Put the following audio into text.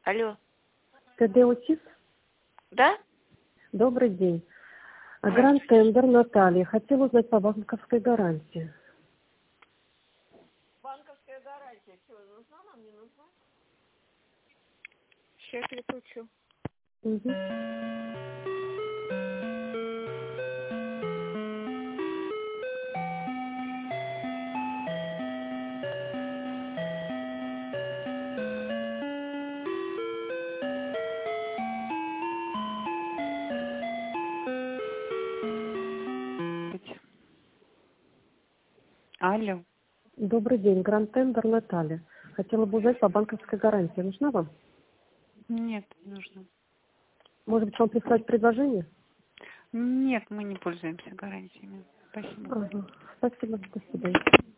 Алло. ТД УТИС? Да? Добрый день. Гранд Тендер Наталья. Хотела узнать по банковской гарантии. Банковская гарантия. Что, нужна нам, не нужна? Сейчас переключу. Угу. Алло. Добрый день. Гранд Тендер Наталья. Хотела бы узнать по банковской гарантии. Нужна вам? Нет, не нужно. Может быть, вам прислать предложение? Нет, мы не пользуемся гарантиями. Спасибо. Ага. Спасибо. До свидания.